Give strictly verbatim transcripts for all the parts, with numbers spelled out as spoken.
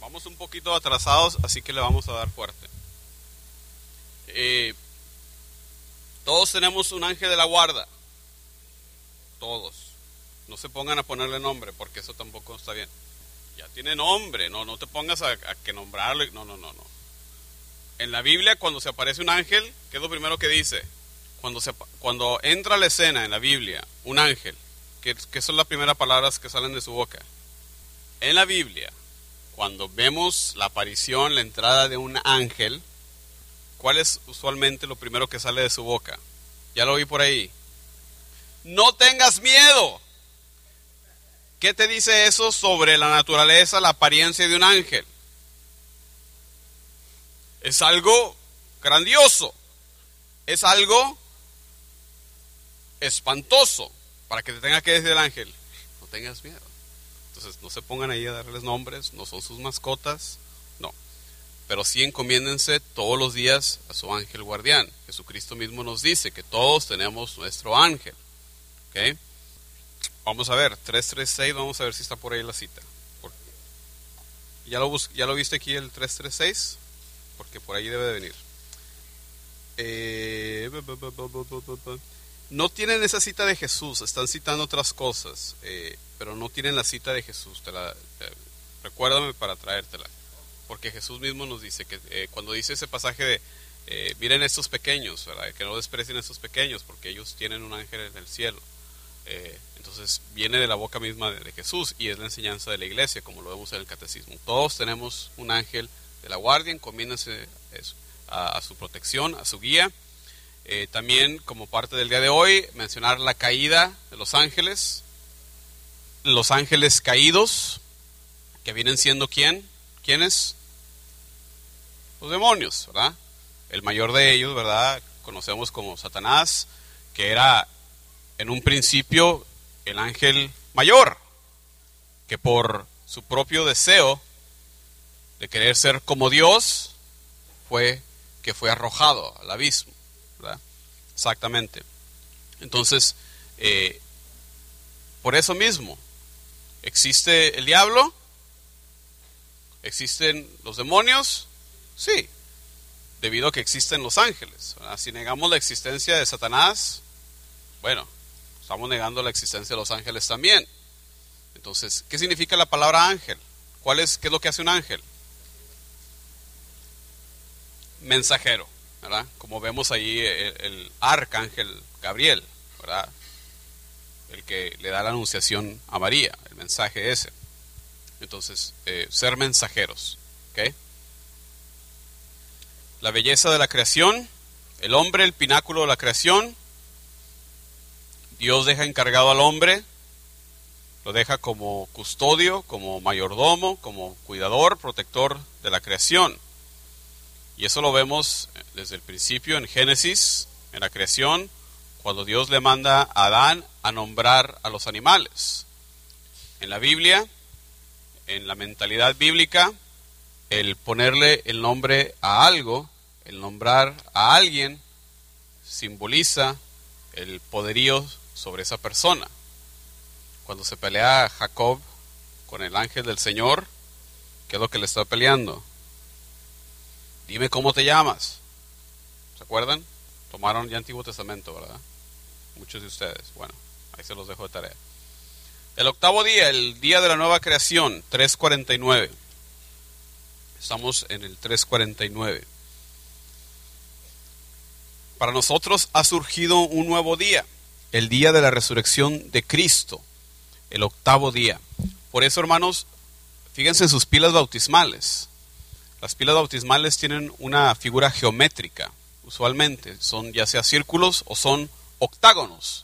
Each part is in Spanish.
Vamos un poquito atrasados, así que le vamos a dar fuerte. Eh, todos tenemos un ángel de la guarda. Todos. No se pongan a ponerle nombre, porque eso tampoco está bien. Ya tiene nombre, no, no te pongas a, a que nombrarle. No, no, no, no. En la Biblia, cuando se aparece un ángel, ¿qué es lo primero que dice? Cuando, se, cuando entra a la escena en la Biblia, un ángel, ¿qué, qué son las primeras palabras que salen de su boca? En la Biblia, cuando vemos la aparición, la entrada de un ángel, ¿cuál es usualmente lo primero que sale de su boca? Ya lo vi por ahí. No tengas miedo. ¿Qué te dice eso sobre la naturaleza, la apariencia de un ángel? Es algo grandioso. Es algo espantoso. Para que te tenga que decir el ángel, no tengas miedo. Entonces no se pongan ahí a darles nombres, no son sus mascotas, no. Pero sí encomiéndense todos los días a su ángel guardián. Jesucristo mismo nos dice que todos tenemos nuestro ángel. ¿Ok? Vamos a ver, tres tres seis, vamos a ver si está por ahí la cita. ¿Ya lo, bus- ya lo viste aquí el tres tres seis? Porque por ahí debe de venir. Eh, no tienen esa cita de Jesús, están citando otras cosas, eh, pero no tienen la cita de Jesús. Te la, te, recuérdame para traértela. Porque Jesús mismo nos dice que eh, cuando dice ese pasaje de eh, miren estos pequeños, ¿verdad? Que no desprecien a estos pequeños, porque ellos tienen un ángel en el cielo. Eh, entonces viene de la boca misma de, de Jesús y es la enseñanza de la iglesia, como lo vemos en el catecismo. Todos tenemos un ángel de la guardia, encomiéndense a, a su protección, a su guía. Eh, también, como parte del día de hoy, mencionar la caída de los ángeles. Los ángeles caídos, que vienen siendo ¿quién? ¿Quiénes? Los demonios, ¿verdad? El mayor de ellos, ¿verdad? Conocemos como Satanás, que era en un principio el ángel mayor, que por su propio deseo de querer ser como Dios, fue que fue arrojado al abismo, ¿verdad? Exactamente. Entonces, eh, por eso mismo, ¿existe el diablo? ¿Existen los demonios? Sí, debido a que existen los ángeles, ¿verdad? Si negamos la existencia de Satanás, bueno, estamos negando la existencia de los ángeles también. Entonces, ¿qué significa la palabra ángel? ¿Cuál es, qué es lo que hace un ángel? Mensajero, ¿verdad? Como vemos ahí el, el arcángel Gabriel, ¿verdad? El que le da la anunciación a María, el mensaje ese. Entonces, eh, ser mensajeros, ¿ok? La belleza de la creación, el hombre, el pináculo de la creación. Dios deja encargado al hombre, lo deja como custodio, como mayordomo, como cuidador, protector de la creación. Y eso lo vemos desde el principio en Génesis, en la creación, cuando Dios le manda a Adán a nombrar a los animales. En la Biblia, en la mentalidad bíblica, el ponerle el nombre a algo, el nombrar a alguien, simboliza el poderío sobre esa persona. Cuando se pelea Jacob con el ángel del Señor, ¿qué es lo que le está peleando? Dime cómo te llamas. ¿Se acuerdan? Tomaron ya Antiguo Testamento, ¿verdad? Muchos de ustedes. Bueno, ahí se los dejo de tarea. El octavo día, el día de la nueva creación, tres cuarenta y nueve. Estamos en el tres cuarenta y nueve. Para nosotros ha surgido un nuevo día, el día de la resurrección de Cristo, el octavo día. Por eso, hermanos, fíjense en sus pilas bautismales. Las pilas bautismales tienen una figura geométrica, usualmente son ya sea círculos o son octágonos,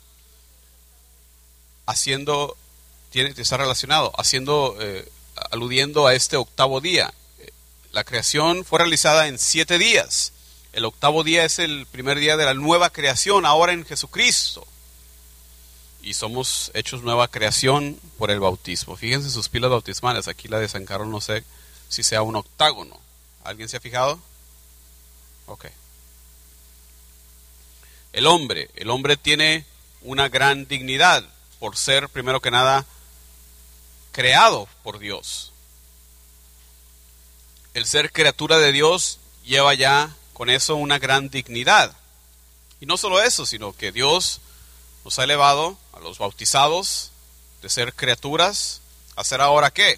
haciendo, tiene que estar relacionado, haciendo, eh, aludiendo a este octavo día. La creación fue realizada en siete días. El octavo día es el primer día de la nueva creación, ahora en Jesucristo. Y somos hechos nueva creación por el bautismo. Fíjense sus pilas bautismales. Aquí la de San Carlos no sé si sea un octágono. ¿Alguien se ha fijado? Ok. El hombre. El hombre tiene una gran dignidad por ser, primero que nada, creado por Dios. El ser criatura de Dios lleva ya con eso una gran dignidad. Y no solo eso, sino que Dios nos ha elevado a los bautizados de ser criaturas a ser ahora ¿qué?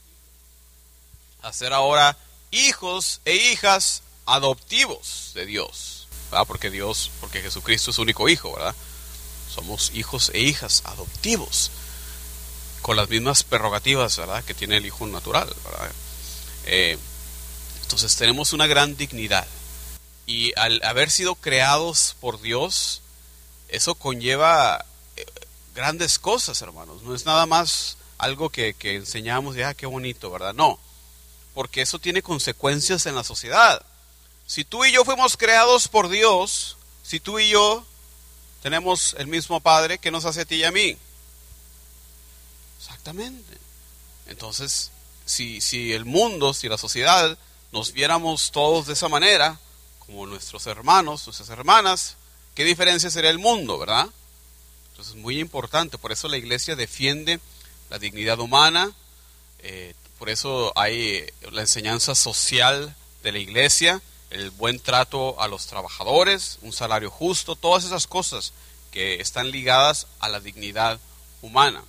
A ser ahora hijos e hijas adoptivos de Dios, ¿verdad? Porque Dios, porque Jesucristo es su único hijo, ¿verdad? Somos hijos e hijas adoptivos, con las mismas prerrogativas, ¿verdad?, que tiene el hijo natural, ¿verdad? Eh, entonces tenemos una gran dignidad. Y al haber sido creados por Dios, eso conlleva eh, grandes cosas, hermanos. No es nada más algo que, que enseñamos de, ah, qué bonito, ¿verdad? No, porque eso tiene consecuencias en la sociedad. Si tú y yo fuimos creados por Dios, si tú y yo tenemos el mismo Padre, ¿qué nos hace a ti y a mí? Exactamente. Entonces, si, si el mundo, si la sociedad, nos viéramos todos de esa manera, como nuestros hermanos, nuestras hermanas, ¿qué diferencia sería el mundo, verdad? Entonces es muy importante, por eso la iglesia defiende la dignidad humana, eh, por eso hay la enseñanza social de la iglesia, el buen trato a los trabajadores, un salario justo, todas esas cosas que están ligadas a la dignidad humana.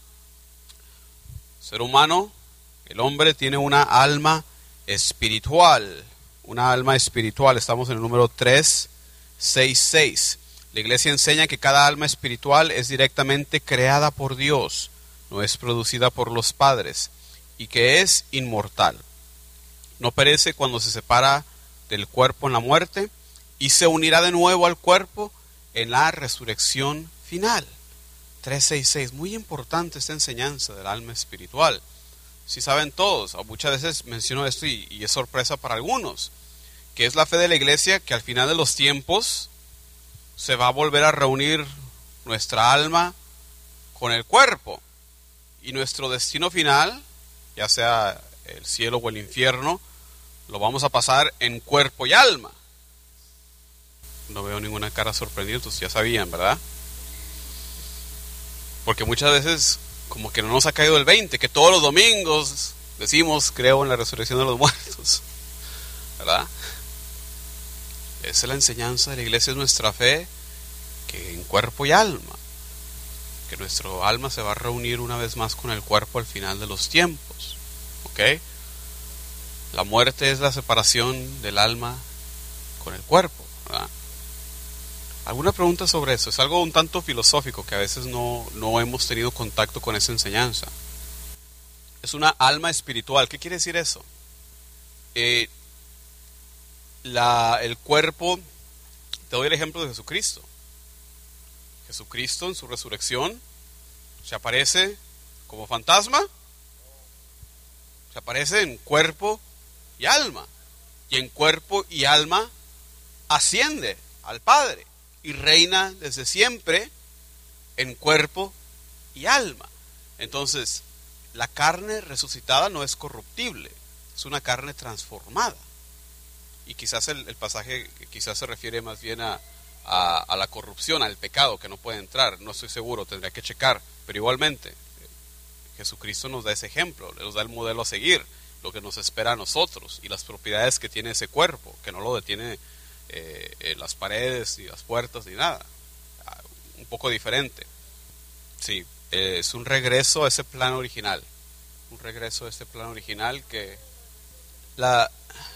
El ser humano, el hombre, tiene una alma espiritual, una alma espiritual. Estamos en el número trescientos sesenta y seis. La iglesia enseña que cada alma espiritual es directamente creada por Dios, no es producida por los padres, y que es inmortal. No perece cuando se separa del cuerpo en la muerte, y se unirá de nuevo al cuerpo en la resurrección final. trescientos sesenta y seis, muy importante esta enseñanza del alma espiritual. Si saben todos, muchas veces menciono esto y, y es sorpresa para algunos, que es la fe de la iglesia que al final de los tiempos se va a volver a reunir nuestra alma con el cuerpo, y nuestro destino final, ya sea el cielo o el infierno, lo vamos a pasar en cuerpo y alma. No veo ninguna cara sorprendida, entonces ya sabían, ¿verdad? Porque muchas veces como que no nos ha caído el veinte, que todos los domingos decimos, creo en la resurrección de los muertos, ¿verdad? Esa es la enseñanza de la iglesia, es nuestra fe, que en cuerpo y alma, que nuestro alma se va a reunir una vez más con el cuerpo al final de los tiempos, ¿ok? La muerte es la separación del alma con el cuerpo, ¿verdad? ¿Alguna pregunta sobre eso? Es algo un tanto filosófico que a veces no, no hemos tenido contacto con esa enseñanza. Es una alma espiritual. ¿Qué quiere decir eso? Eh, la, el cuerpo, te doy el ejemplo de Jesucristo. Jesucristo en su resurrección se aparece como fantasma, se aparece en cuerpo y alma, y en cuerpo y alma asciende al Padre y reina desde siempre en cuerpo y alma. Entonces, la carne resucitada no es corruptible, es una carne transformada. Y quizás el, el pasaje quizás se refiere más bien a, a, a la corrupción, al pecado que no puede entrar. No estoy seguro, tendría que checar, pero igualmente Jesucristo nos da ese ejemplo, nos da el modelo a seguir, lo que nos espera a nosotros y las propiedades que tiene ese cuerpo, que no lo detiene eh, eh, las paredes ni las puertas ni nada. Ah, un poco diferente. Sí, eh, es un regreso a ese plan original, un regreso a ese plan original que la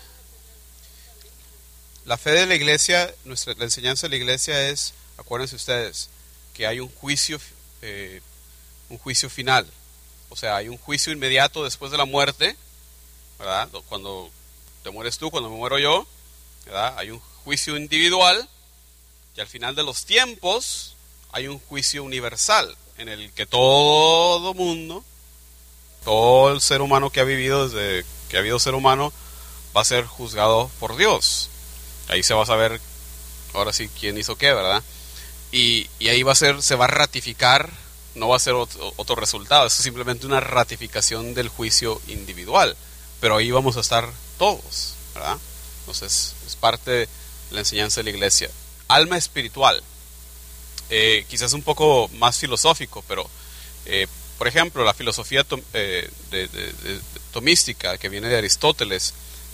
la fe de la iglesia, nuestra la enseñanza de la iglesia es, acuérdense ustedes, que hay un juicio, eh, un juicio final. O sea, hay un juicio inmediato después de la muerte, ¿verdad? Cuando te mueres tú, cuando me muero yo, ¿verdad? Hay un juicio individual, y al final de los tiempos hay un juicio universal en el que todo mundo, todo el ser humano que ha vivido desde que ha habido ser humano, va a ser juzgado por Dios. Ahí se va a saber ahora sí quién hizo qué, ¿verdad? Y, y ahí va a ser, se va a ratificar, no va a ser otro, otro resultado, es simplemente una ratificación del juicio individual, pero ahí vamos a estar todos, ¿verdad? Entonces es parte de la enseñanza de la iglesia. Alma espiritual, eh, quizás un poco más filosófico, pero eh, por ejemplo la filosofía to, eh, de, de, de, de tomística que viene de Aristóteles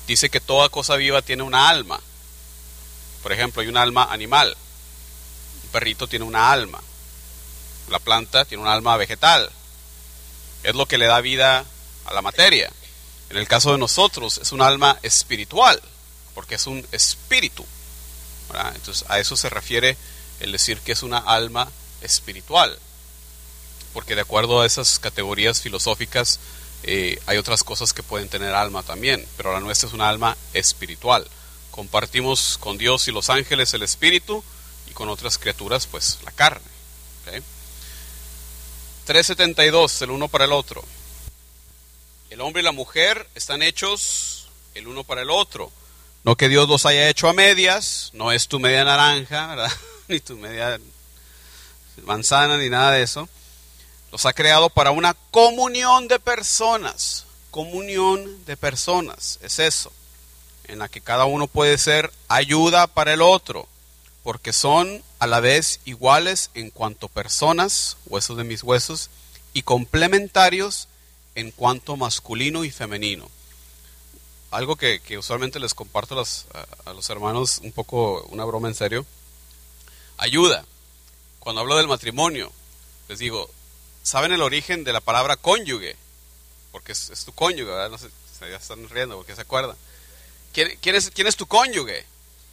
dice que toda cosa viva tiene una alma. Por ejemplo, hay un alma animal. Un perrito tiene una alma. La planta tiene un alma vegetal. Es lo que le da vida a la materia. En el caso de nosotros es un alma espiritual, porque es un espíritu, ¿verdad? Entonces a eso se refiere el decir que es una alma espiritual, porque de acuerdo a esas categorías filosóficas eh, hay otras cosas que pueden tener alma también, pero la nuestra es una alma espiritual. Compartimos con Dios y los ángeles el espíritu, y con otras criaturas pues la carne. ¿Okay? tres setenta y dos, el uno para el otro. El hombre y la mujer están hechos el uno para el otro. No que Dios los haya hecho a medias, no es tu media naranja, ¿verdad? Ni tu media manzana, ni nada de eso. Los ha creado para una comunión de personas. Comunión de personas, es eso. En la que cada uno puede ser ayuda para el otro, porque son a la vez iguales en cuanto personas, huesos de mis huesos, y complementarios en cuanto masculino y femenino. Algo que, que usualmente les comparto a los, a, a los hermanos, un poco una broma en serio. Ayuda. Cuando hablo del matrimonio, les digo, ¿saben el origen de la palabra cónyuge? Porque es, es tu cónyuge, ¿verdad? No sé, ya están riendo porque se acuerdan. ¿Quién, quién, es, ¿Quién es tu cónyuge?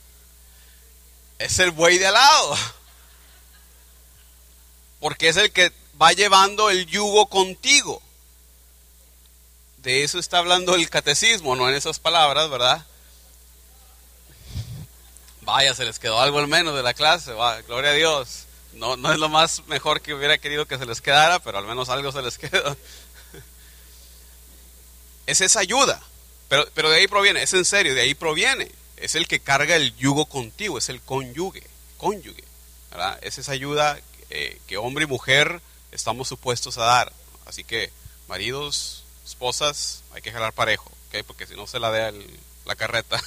Es el buey de al lado. Porque es el que va llevando el yugo contigo. De eso está hablando el catecismo, no en esas palabras, ¿verdad? Vaya, se les quedó algo al menos de la clase, va, gloria a Dios. No, no es lo más mejor que hubiera querido que se les quedara, pero al menos algo se les quedó. Es esa ayuda, pero, pero de ahí proviene, es en serio, de ahí proviene. Es el que carga el yugo contigo, es el cónyuge, cónyuge, ¿verdad? Es esa ayuda eh, que hombre y mujer estamos supuestos a dar. Así que, maridos, esposas, hay que jalar parejo, ¿okay? Porque si no se la dé el, la carreta.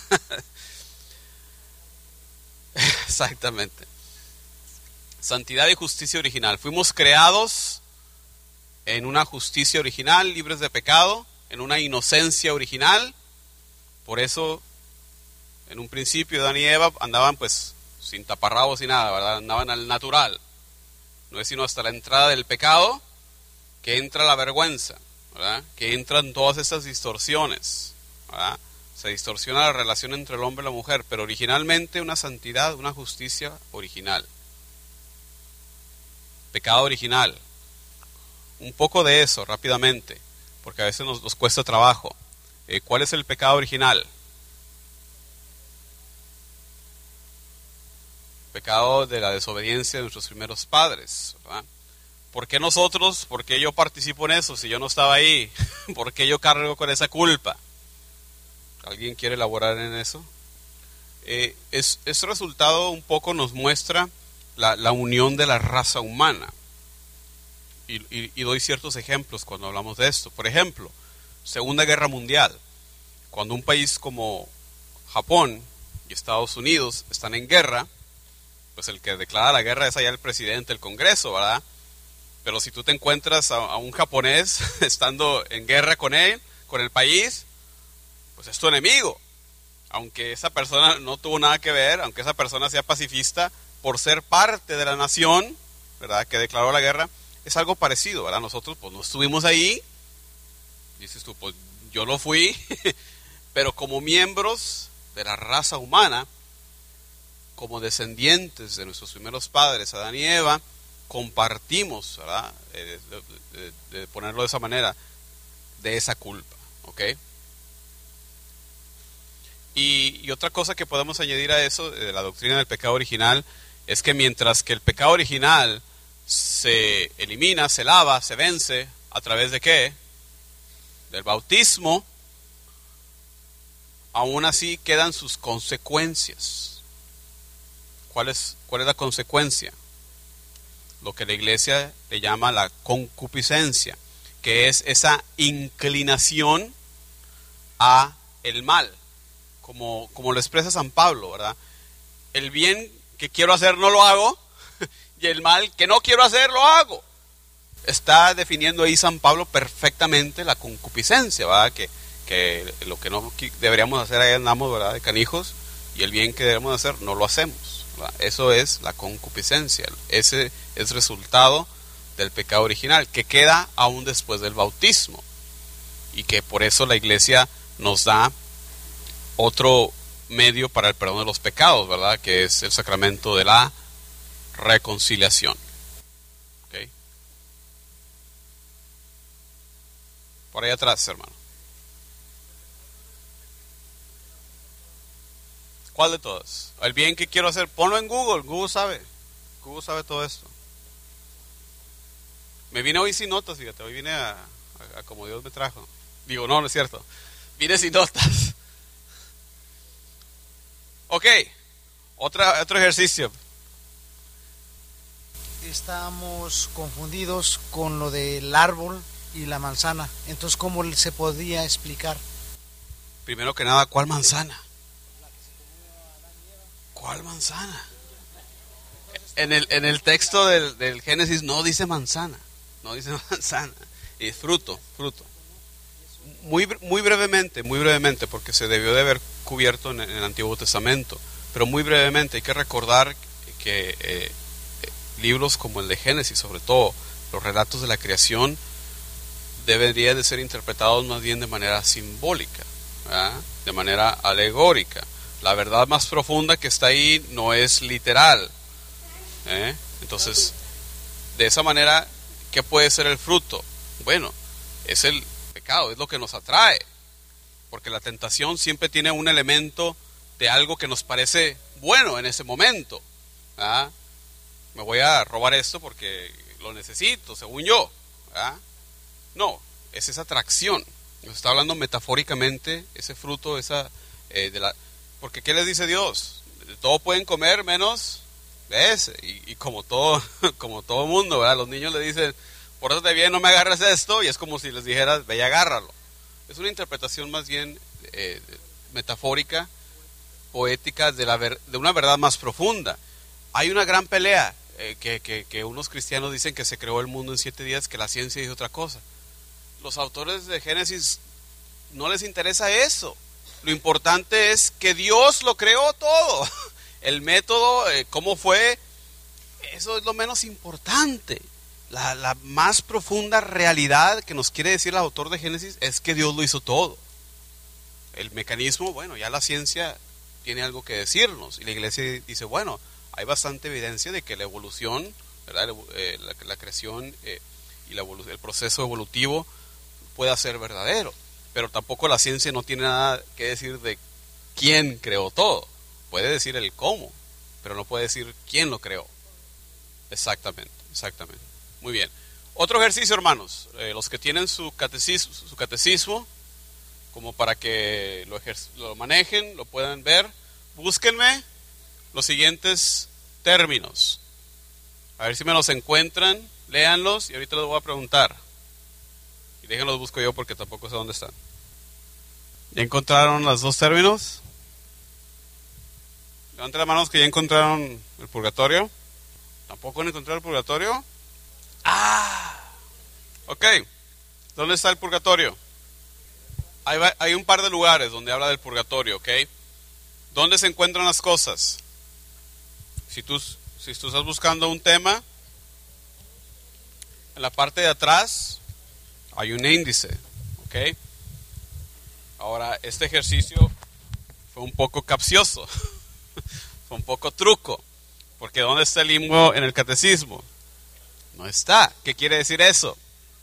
Exactamente. Santidad y justicia original. Fuimos creados en una justicia original, libres de pecado, en una inocencia original. Por eso, en un principio, Adán y Eva andaban pues sin taparrabos y nada, ¿verdad? Andaban al natural. No es sino hasta la entrada del pecado que entra la vergüenza, ¿verdad? Que entran todas estas distorsiones, ¿verdad? Se distorsiona la relación entre el hombre y la mujer, pero originalmente una santidad, una justicia original. Pecado original. Un poco de eso, rápidamente, porque a veces nos, nos cuesta trabajo. Eh, ¿Cuál es el pecado original? Pecado de la desobediencia de nuestros primeros padres, ¿verdad? ¿Por qué nosotros? ¿Por qué yo participo en eso si yo no estaba ahí? ¿Por qué yo cargo con esa culpa? ¿Alguien quiere elaborar en eso? Eh, es, ese resultado un poco nos muestra la, la unión de la raza humana. Y, y, y doy ciertos ejemplos cuando hablamos de esto. Por ejemplo, Segunda Guerra Mundial. Cuando un país como Japón y Estados Unidos están en guerra, pues el que declara la guerra es allá el presidente del Congreso, ¿verdad? Pero si tú te encuentras a, a un japonés estando en guerra con él, con el país, pues es tu enemigo. Aunque esa persona no tuvo nada que ver, aunque esa persona sea pacifista, por ser parte de la nación, ¿verdad?, que declaró la guerra, es algo parecido, ¿verdad? Nosotros pues no estuvimos ahí, dices tú, pues yo lo fui, pero como miembros de la raza humana, como descendientes de nuestros primeros padres, Adán y Eva, compartimos, ¿verdad?, eh, de, de, de ponerlo de esa manera, de esa culpa, ¿ok? Y, y otra cosa que podemos añadir a eso, de la doctrina del pecado original, es que mientras que el pecado original se elimina, se lava, se vence, ¿a través de qué? Del bautismo, aún así quedan sus consecuencias. ¿Cuál es, cuál es la consecuencia? Lo que la iglesia le llama la concupiscencia, que es esa inclinación a el mal, como, como lo expresa San Pablo, ¿verdad? El bien que quiero hacer no lo hago, y el mal que no quiero hacer lo hago. Está definiendo ahí San Pablo perfectamente la concupiscencia, ¿verdad? Que, que que lo que no deberíamos hacer ahí andamos, ¿verdad?, de canijos, y el bien que debemos hacer no lo hacemos, ¿verdad? Eso es la concupiscencia, ese es resultado del pecado original, que queda aún después del bautismo, y que por eso la iglesia nos da otro medio para el perdón de los pecados, ¿verdad?, que es el sacramento de la reconciliación. ¿Okay? Por ahí atrás, hermano. ¿Cuál de todas? El bien que quiero hacer, ponlo en Google, Google sabe, Google sabe todo esto. Me vine hoy sin notas, fíjate, hoy vine a, a, a como Dios me trajo. Digo, no, no es cierto, vine sin notas. Ok, otra, otro ejercicio. Estamos confundidos con lo del árbol y la manzana. Entonces, ¿cómo se podría explicar? Primero que nada, ¿cuál manzana? ¿Cuál manzana? En el, en el texto del, del Génesis no dice manzana, no dice manzana, es fruto, fruto. Muy, muy brevemente, muy brevemente, porque se debió de haber cubierto en, en el Antiguo Testamento, pero muy brevemente hay que recordar que eh, libros como el de Génesis, sobre todo los relatos de la creación, deberían de ser interpretados más bien de manera simbólica, ¿verdad?, de manera alegórica. La verdad más profunda que está ahí no es literal, ¿eh? Entonces, de esa manera, ¿qué puede ser el fruto? Bueno, es el pecado, es lo que nos atrae, porque la tentación siempre tiene un elemento de algo que nos parece bueno en ese momento, ¿verdad? Me voy a robar esto porque lo necesito, según yo, ¿verdad? No, es esa atracción. Nos está hablando metafóricamente, ese fruto, esa eh, de la, porque ¿qué les dice Dios? De todo pueden comer menos de ese. Y, y como todo, como todo mundo, ¿verdad? Los niños le dicen, pórtate bien, no me agarres esto, y es como si les dijeras, ve y agárralo. Es una interpretación más bien eh, metafórica, poética, de, la ver, de una verdad más profunda. Hay una gran pelea, eh, que, que, que unos cristianos dicen que se creó el mundo en siete días, que la ciencia dice otra cosa. Los autores de Génesis no les interesa eso. Lo importante es que Dios lo creó todo. El método, eh, cómo fue, eso es lo menos importante. La, la más profunda realidad que nos quiere decir el autor de Génesis es que Dios lo hizo todo. El mecanismo, bueno, ya la ciencia tiene algo que decirnos. Y la iglesia dice, bueno, hay bastante evidencia de que la evolución, ¿verdad?, eh, la, la creación eh, y la evolu- el proceso evolutivo pueda ser verdadero. Pero tampoco la ciencia no tiene nada que decir de quién creó todo. Puede decir el cómo, pero no puede decir quién lo creó. Exactamente, exactamente. Muy bien. Otro ejercicio, hermanos. Eh, los que tienen su catecismo, su catecismo, como para que lo, ejer- lo manejen, lo puedan ver, búsquenme los siguientes términos. A ver si me los encuentran, léanlos y ahorita les voy a preguntar. Y déjenlos busco yo porque tampoco sé dónde están. ¿Ya encontraron los dos términos? Levanten las manos que ya encontraron el purgatorio. ¿Tampoco han encontrado el purgatorio? Ah, ok. ¿Dónde está el purgatorio? Hay, hay un par de lugares donde habla del purgatorio, ¿ok? ¿Dónde se encuentran las cosas? Si tú, si tú estás buscando un tema, en la parte de atrás hay un índice, ¿ok? Ahora, este ejercicio fue un poco capcioso, fue un poco truco, porque ¿dónde está el limbo en el catecismo? No está. ¿Qué quiere decir eso?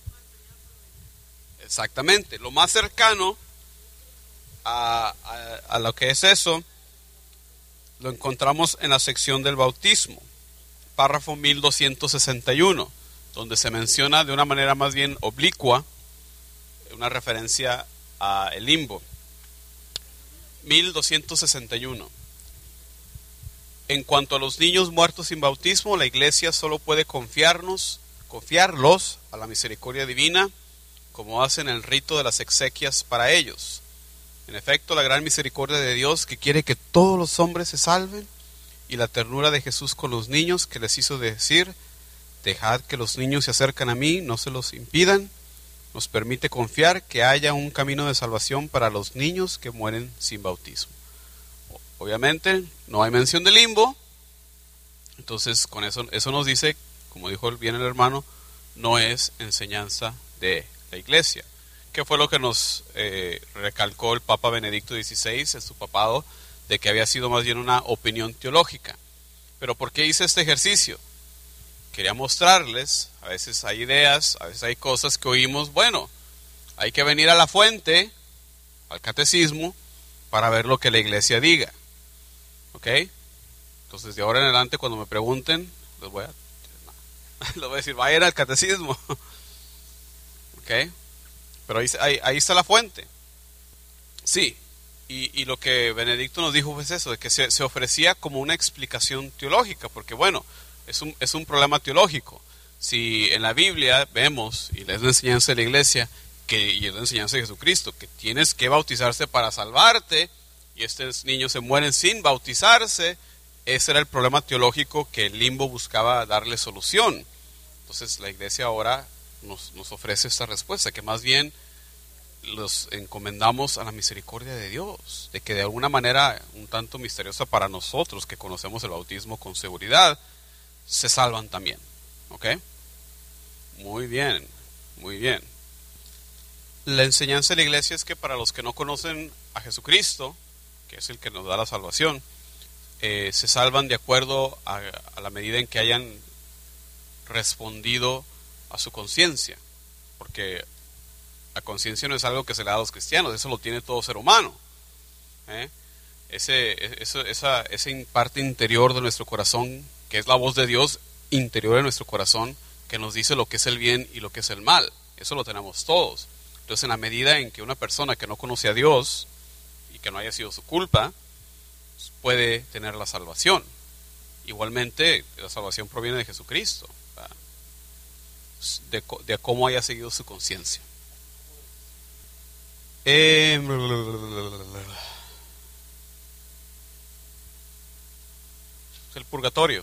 Exactamente, lo más cercano a, a, a lo que es eso, lo encontramos en la sección del bautismo, párrafo mil doscientos sesenta y uno, donde se menciona de una manera más bien oblicua una referencia a el limbo. mil doscientos sesenta y uno. En cuanto a los niños muertos sin bautismo, la iglesia solo puede confiarnos, confiarlos a la misericordia divina, como hacen el rito de las exequias para ellos. En efecto, la gran misericordia de Dios, que quiere que todos los hombres se salven, y la ternura de Jesús con los niños, que les hizo decir, dejad que los niños se acercan a mí, no se los impidan, nos permite confiar que haya un camino de salvación para los niños que mueren sin bautismo. Obviamente no hay mención de limbo, entonces con eso, eso nos dice, como dijo bien el hermano, no es enseñanza de la iglesia, que fue lo que nos eh, recalcó el Papa Benedicto dieciséis en su papado, de que había sido más bien una opinión teológica. Pero ¿por qué hice este ejercicio? Quería mostrarles, a veces hay ideas, a veces hay cosas que oímos, bueno, hay que venir a la fuente, al catecismo, para ver lo que la iglesia diga. ¿Ok? Entonces de ahora en adelante cuando me pregunten, les voy a, les voy a decir, vayan al catecismo. ¿Ok? Pero ahí, ahí, ahí está la fuente. Sí, y, y lo que Benedicto nos dijo fue eso, de que se, se ofrecía como una explicación teológica, porque bueno, es un, es un problema teológico. Si en la Biblia vemos, y es la enseñanza de la iglesia, que, y es la enseñanza de Jesucristo, que tienes que bautizarse para salvarte, y estos niños se mueren sin bautizarse, ese era el problema teológico que el limbo buscaba darle solución. Entonces la iglesia ahora nos, nos ofrece esta respuesta, que más bien los encomendamos a la misericordia de Dios, de que de alguna manera un tanto misteriosa para nosotros que conocemos el bautismo con seguridad, se salvan también. ¿Ok? Muy bien, muy bien. La enseñanza de la iglesia es que para los que no conocen a Jesucristo, que es el que nos da la salvación, eh, se salvan de acuerdo a, a la medida en que hayan respondido a su conciencia, porque la conciencia no es algo que se le da a los cristianos, eso lo tiene todo ser humano. ¿Eh? Ese, eso, esa, esa parte interior de nuestro corazón, que es la voz de Dios interior de nuestro corazón, que nos dice lo que es el bien y lo que es el mal, eso lo tenemos todos. Entonces, en la medida en que una persona que no conoce a Dios y que no haya sido su culpa, puede tener la salvación. Igualmente, la salvación proviene de Jesucristo, de, de cómo haya seguido su conciencia. Eh, el purgatorio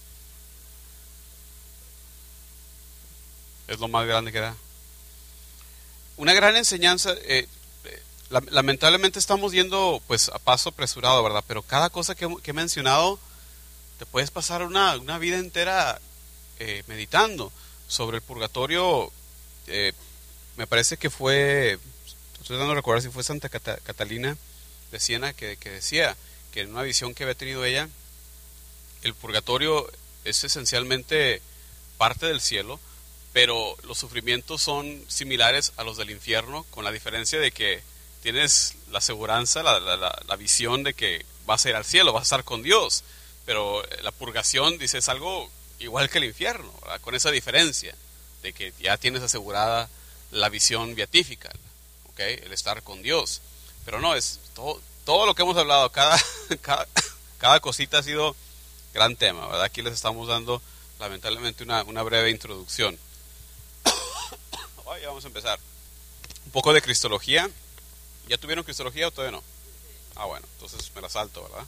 es lo más grande que da. Una gran enseñanza. Eh, eh, lamentablemente estamos yendo pues a paso apresurado, ¿verdad? Pero cada cosa que, que he mencionado, te puedes pasar una, una vida entera eh, meditando sobre el purgatorio. Eh, me parece que fue, estoy dando a recordar si fue Santa Cata, Catalina de Siena que, que decía que en una visión que había tenido ella, el purgatorio es esencialmente parte del cielo, pero los sufrimientos son similares a los del infierno, con la diferencia de que tienes la aseguranza, la, la, la, la visión de que vas a ir al cielo, vas a estar con Dios, pero la purgación, dice, es algo igual que el infierno, ¿verdad? Con esa diferencia de que ya tienes asegurada la visión beatífica, ¿okay? El estar con Dios, pero no, es todo, todo lo que hemos hablado, cada, cada, cada cosita ha sido gran tema, ¿verdad? Aquí les estamos dando lamentablemente una, una breve introducción. Ya vamos a empezar. Un poco de cristología. ¿Ya tuvieron cristología o todavía no? Ah, bueno, entonces me la salto, ¿verdad?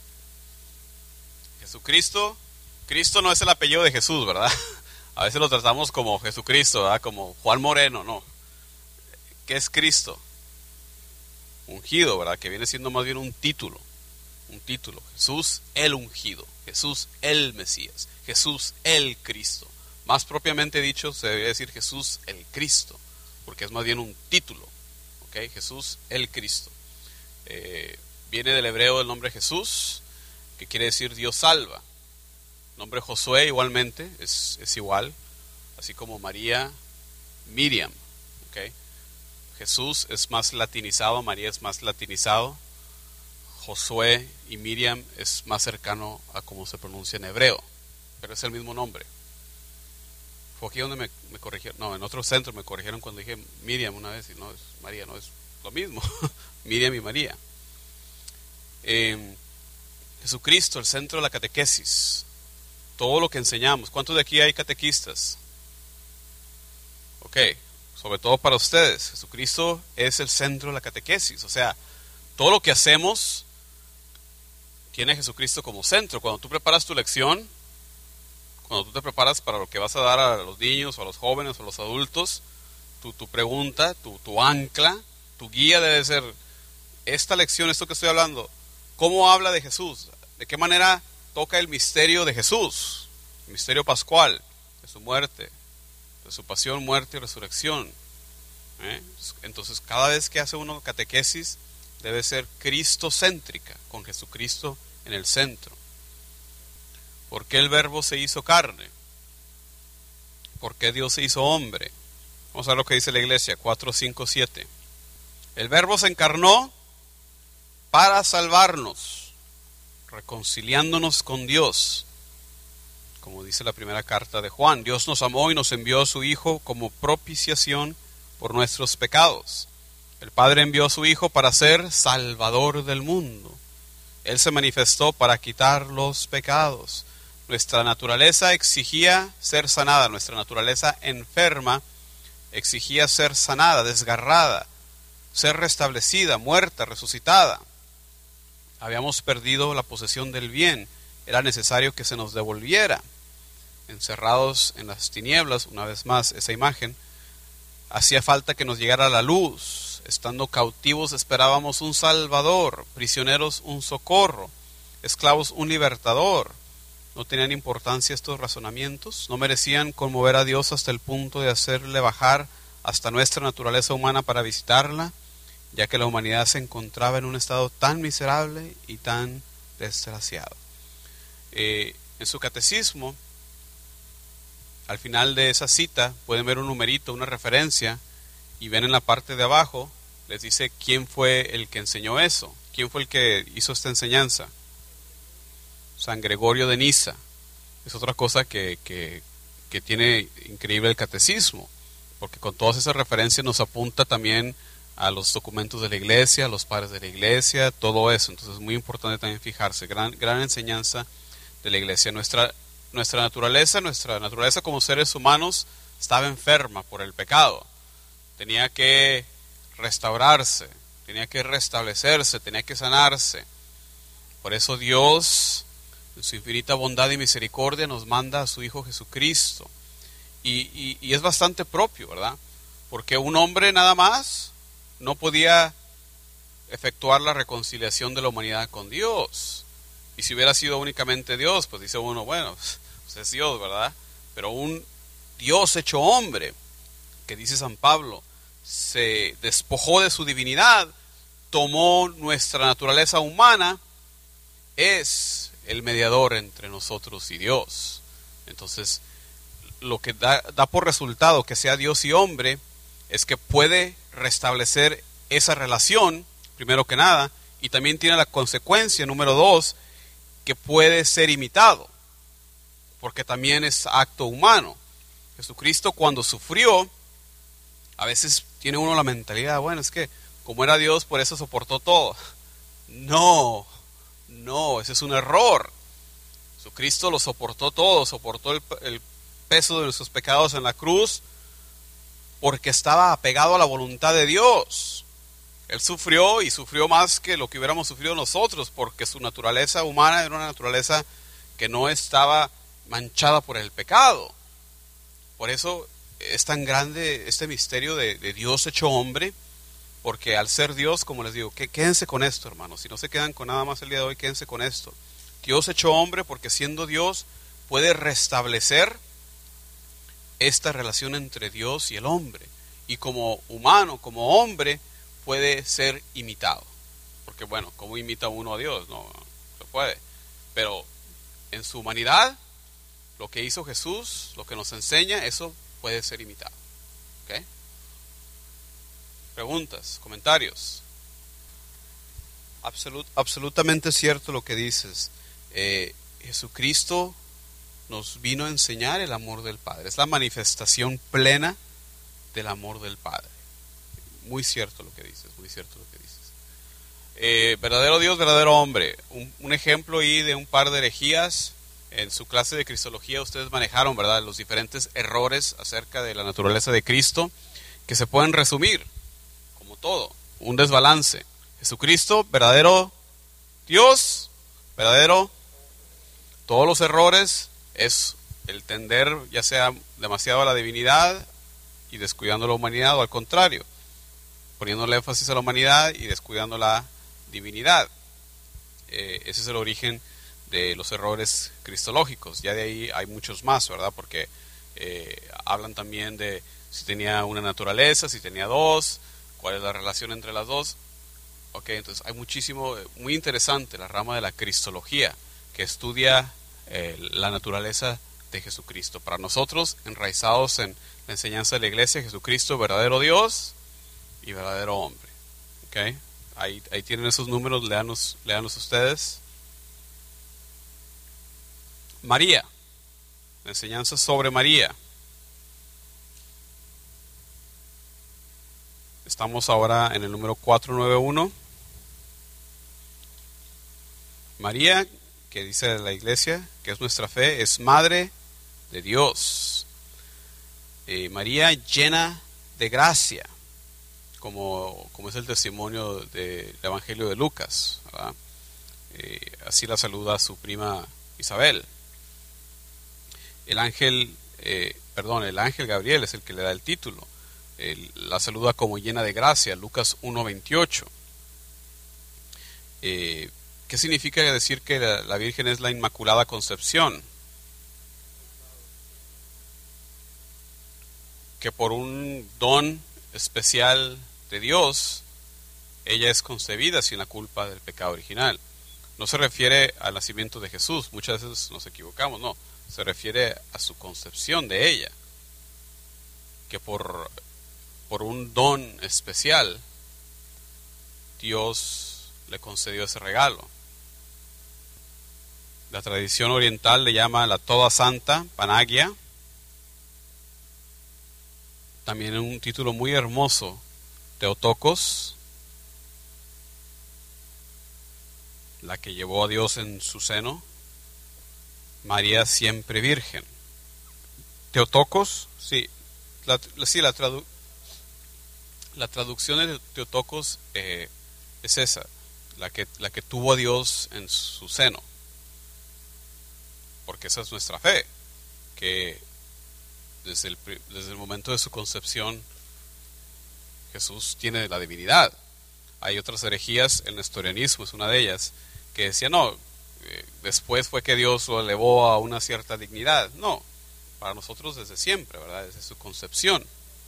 Jesucristo. Cristo no es el apellido de Jesús, ¿verdad? A veces lo tratamos como Jesucristo, ¿verdad? Como Juan Moreno, no. ¿Qué es Cristo? Ungido, ¿verdad? Que viene siendo más bien un título. Un título. Jesús el ungido. Jesús el Mesías. Jesús el Cristo. Más propiamente dicho, se debería decir Jesús el Cristo, porque es más bien un título. ¿Okay? Jesús el Cristo. Eh, viene del hebreo el nombre Jesús, que quiere decir Dios salva. El nombre Josué igualmente es, es igual, así como María, Miriam. ¿Okay? Jesús es más latinizado, María es más latinizado. Josué y Miriam es más cercano a cómo se pronuncia en hebreo, pero es el mismo nombre. Fue aquí donde me, me corrigieron, no, en otro centro me corrigieron cuando dije Miriam una vez, y no, es María, no, es lo mismo, Miriam y María. Eh, Jesucristo, el centro de la catequesis, todo lo que enseñamos. ¿Cuántos de aquí hay catequistas? Ok, sobre todo para ustedes, Jesucristo es el centro de la catequesis, o sea, todo lo que hacemos tiene a Jesucristo como centro. Cuando tú preparas tu lección, cuando tú te preparas para lo que vas a dar a los niños o a los jóvenes o a los adultos, tu, tu pregunta, tu, tu ancla, tu guía debe ser esta lección, esto que estoy hablando. ¿Cómo habla de Jesús? ¿De qué manera toca el misterio de Jesús? El misterio pascual, de su muerte, de su pasión, muerte y resurrección. ¿Eh? Entonces, cada vez que hace uno catequesis, debe ser cristocéntrica, con Jesucristo en el centro. ¿Por qué el Verbo se hizo carne? ¿Por qué Dios se hizo hombre? Vamos a ver lo que dice la Iglesia, cuatro, cinco, siete. El Verbo se encarnó para salvarnos, reconciliándonos con Dios. Como dice la primera carta de Juan, Dios nos amó y nos envió a su Hijo como propiciación por nuestros pecados. El Padre envió a su Hijo para ser Salvador del mundo. Él se manifestó para quitar los pecados. Nuestra naturaleza exigía ser sanada, nuestra naturaleza enferma exigía ser sanada, desgarrada, ser restablecida, muerta, resucitada. Habíamos perdido la posesión del bien, era necesario que se nos devolviera. Encerrados en las tinieblas, una vez más esa imagen, hacía falta que nos llegara la luz. Estando cautivos esperábamos un Salvador, prisioneros un socorro, esclavos un libertador. ¿No tenían importancia estos razonamientos? ¿No merecían conmover a Dios hasta el punto de hacerle bajar hasta nuestra naturaleza humana para visitarla, ya que la humanidad se encontraba en un estado tan miserable y tan desgraciado? Eh, en su catecismo, al final de esa cita, pueden ver un numerito, una referencia, y ven en la parte de abajo, les dice quién fue el que enseñó eso, quién fue el que hizo esta enseñanza. San Gregorio de Niza. Es otra cosa que, que, que tiene increíble el catecismo, porque con todas esas referencias nos apunta también a los documentos de la iglesia, a los padres de la iglesia, todo eso. Entonces es muy importante también fijarse, gran, gran enseñanza de la iglesia. Nuestra, nuestra naturaleza, nuestra naturaleza como seres humanos estaba enferma por el pecado. Tenía que restaurarse, tenía que restablecerse, tenía que sanarse. Por eso Dios, en su infinita bondad y misericordia, nos manda a su Hijo Jesucristo. Y, y, y es bastante propio, ¿verdad? Porque un hombre nada más no podía efectuar la reconciliación de la humanidad con Dios. Y si hubiera sido únicamente Dios, pues dice uno, bueno, pues es Dios, ¿verdad? Pero un Dios hecho hombre, que dice San Pablo, se despojó de su divinidad, tomó nuestra naturaleza humana, es el mediador entre nosotros y Dios. Entonces, lo que da, da por resultado que sea Dios y hombre es que puede restablecer esa relación, primero que nada, y también tiene la consecuencia, número dos, que puede ser imitado, porque también es acto humano. Jesucristo, cuando sufrió, a veces tiene uno la mentalidad, bueno, es que como era Dios, por eso soportó todo. No, no, ese es un error. Jesucristo lo soportó todo, soportó el, el peso de nuestros pecados en la cruz, porque estaba apegado a la voluntad de Dios. Él sufrió, y sufrió más que lo que hubiéramos sufrido nosotros, porque su naturaleza humana era una naturaleza que no estaba manchada por el pecado. Por eso es tan grande este misterio de, de Dios hecho hombre, porque al ser Dios, como les digo, que, quédense con esto, hermanos. Si no se quedan con nada más el día de hoy, quédense con esto. Dios hecho hombre, porque siendo Dios puede restablecer esta relación entre Dios y el hombre, y como humano, como hombre, puede ser imitado. Porque bueno, ¿cómo imita uno a Dios? No, no se puede. Pero en su humanidad, lo que hizo Jesús, lo que nos enseña, eso puede ser imitado. ¿Ok? Preguntas, comentarios. Absolut, absolutamente cierto lo que dices. Eh, Jesucristo nos vino a enseñar el amor del Padre. Es la manifestación plena del amor del Padre. Muy cierto lo que dices, muy cierto lo que dices. Eh, verdadero Dios, verdadero hombre. Un, un ejemplo ahí de un par de herejías. En su clase de Cristología ustedes manejaron, ¿verdad?, los diferentes errores acerca de la naturaleza de Cristo, que se pueden resumir como todo, un desbalance. Jesucristo, verdadero Dios, verdadero. Todos los errores es el tender ya sea demasiado a la divinidad y descuidando la humanidad, o al contrario, poniéndole énfasis a la humanidad y descuidando la divinidad. Eh, ese es el origen de los errores cristológicos. Ya de ahí hay muchos más, ¿verdad? Porque eh, hablan también de si tenía una naturaleza, si tenía dos, cuál es la relación entre las dos. Ok, entonces hay muchísimo, muy interesante la rama de la cristología, que estudia eh, la naturaleza de Jesucristo. Para nosotros, enraizados en la enseñanza de la iglesia, Jesucristo, verdadero Dios y verdadero hombre. Ok, ahí, ahí tienen esos números, léanlos, léanlos ustedes. María, la enseñanza sobre María. Estamos ahora en el número cuatrocientos noventa y uno. María, que dice la iglesia, que es nuestra fe, es madre de Dios. Eh, María llena de gracia, como, como es el testimonio del Evangelio de Lucas, ¿verdad? Eh, así la saluda su prima Isabel. El ángel, eh, perdón, el ángel Gabriel es el que le da el título. Él la saluda como llena de gracia, Lucas uno veintiocho. Eh, ¿Qué significa decir que la, la Virgen es la Inmaculada Concepción? Que por un don especial de Dios, ella es concebida sin la culpa del pecado original. No se refiere al nacimiento de Jesús, muchas veces nos equivocamos, no, se refiere a su concepción de ella, que por, por un don especial, Dios le concedió ese regalo. La tradición oriental le llama la Toda Santa, Panagia. También un título muy hermoso, Teotokos, la que llevó a Dios en su seno, María siempre virgen. Teotokos, sí, la, sí, la, tradu, la traducción de Teotokos eh, es esa, la que, la que tuvo a Dios en su seno, porque esa es nuestra fe, que desde el, desde el momento de su concepción Jesús tiene la divinidad. Hay otras herejías, el nestorianismo es una de ellas, que decía no, eh, después fue que Dios lo elevó a una cierta dignidad. No, para nosotros desde siempre, ¿verdad? Desde su concepción.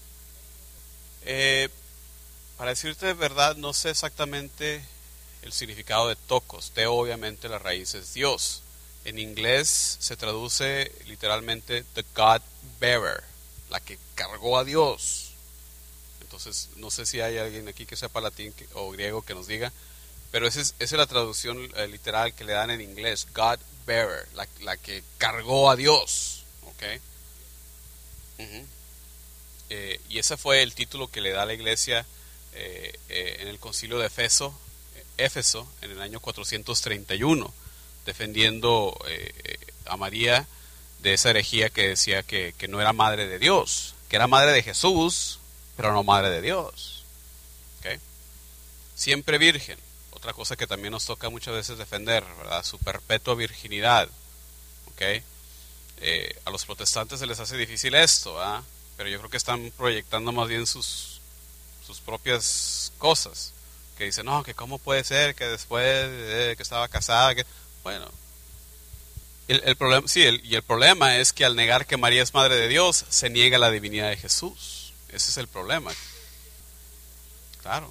Eh, para decirte de verdad, no sé exactamente el significado de tokos. Teo, obviamente, la raíz es Dios. En inglés se traduce literalmente the God bearer, la que cargó a Dios. Entonces, no sé si hay alguien aquí que sepa latín que, o griego que nos diga, pero esa es, esa es la traducción eh, literal que le dan en inglés, God bearer, la, la que cargó a Dios. ¿Okay? Uh-huh. Eh, y ese fue el título que le da la iglesia eh, eh, en el concilio de Éfeso, Éfeso, en el año cuatrocientos treinta y uno, defendiendo eh, a María de esa herejía que decía que, que no era madre de Dios, que era madre de Jesús, pero no madre de Dios. ¿Okay? Siempre virgen, otra cosa que también nos toca muchas veces defender, ¿verdad? Su perpetua virginidad. ¿Okay? Eh, a los protestantes se les hace difícil esto, ¿eh? Pero yo creo que están proyectando más bien sus, sus propias cosas, que dicen, no, que cómo puede ser que después de que estaba casada, que bueno, el, el problema, sí, el, y el problema es que al negar que María es madre de Dios, se niega la divinidad de Jesús. Ese es el problema. Claro.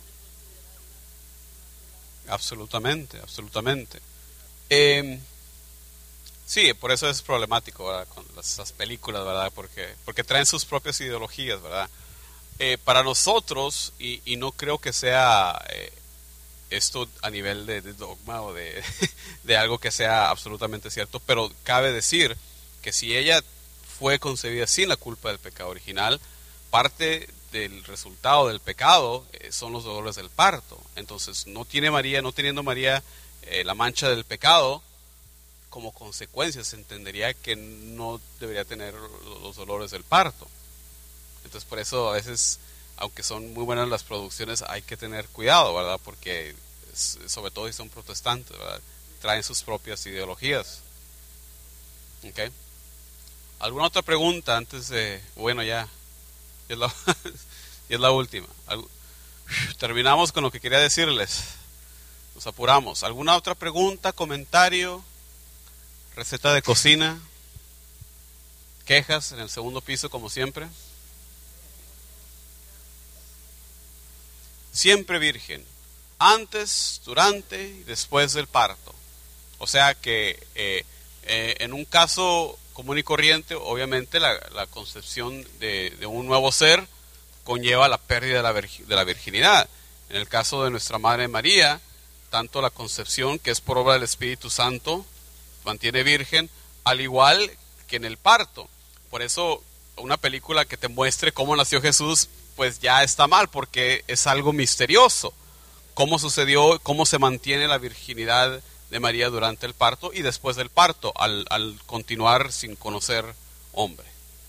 Absolutamente, absolutamente. Eh, sí, por eso es problemático, ¿verdad? Con las, esas películas, ¿verdad? Porque, porque traen sus propias ideologías, ¿verdad? Eh, para nosotros, y, y no creo que sea eh, esto a nivel de, de dogma o de, de algo que sea absolutamente cierto, pero cabe decir que si ella fue concebida sin la culpa del pecado original, parte del resultado del pecado eh, son los dolores del parto. Entonces, no tiene María, no teniendo María eh, la mancha del pecado, como consecuencia se entendería que no debería tener los dolores del parto. Entonces, por eso a veces, aunque son muy buenas las producciones, hay que tener cuidado, ¿verdad? Porque, sobre todo si son protestantes, ¿verdad? Traen sus propias ideologías. ¿Ok? ¿Alguna otra pregunta antes de, bueno, ya, Y es la, y es la última. Terminamos con lo que quería decirles. Nos apuramos. ¿Alguna otra pregunta, comentario, receta de cocina, quejas en el segundo piso como siempre? Siempre virgen, antes, durante y después del parto. O sea que eh, eh, en un caso común y corriente, obviamente la, la concepción de, de un nuevo ser conlleva la pérdida de la, virgi- de la virginidad. En el caso de nuestra Madre María, tanto la concepción, que es por obra del Espíritu Santo, mantiene virgen, al igual que en el parto. Por eso una película que te muestre cómo nació Jesús, pues ya está mal, porque es algo misterioso. Cómo sucedió, cómo se mantiene la virginidad de María durante el parto y después del parto, al, al continuar sin conocer hombre.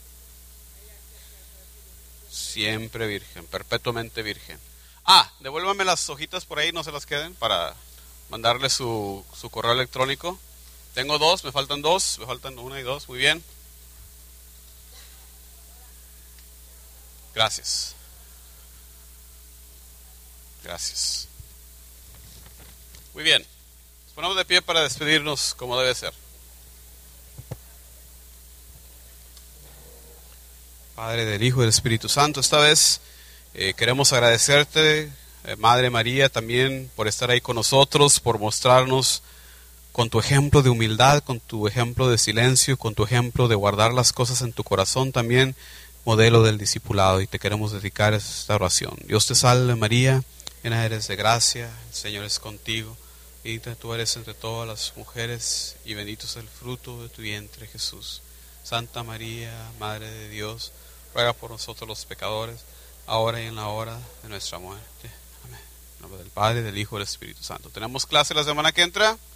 Siempre virgen, perpetuamente virgen. Ah, devuélvame las hojitas por ahí, no se las queden, para mandarle su, su correo electrónico. Tengo dos, me faltan dos, me faltan una y dos, muy bien. Gracias. Gracias. Muy bien. Nos ponemos de pie para despedirnos como debe ser. Padre, del Hijo y del Espíritu Santo, esta vez eh, queremos agradecerte, eh, Madre María, también por estar ahí con nosotros, por mostrarnos con tu ejemplo de humildad, con tu ejemplo de silencio, con tu ejemplo de guardar las cosas en tu corazón, también modelo del discipulado, y te queremos dedicar esta oración. Dios te salve María, llena eres de gracia, el Señor es contigo, bendita tú eres entre todas las mujeres, y bendito es el fruto de tu vientre, Jesús. Santa María, Madre de Dios, ruega por nosotros los pecadores, ahora y en la hora de nuestra muerte. Amén. En nombre del Padre, del Hijo y del Espíritu Santo. ¿Tenemos clase la semana que entra?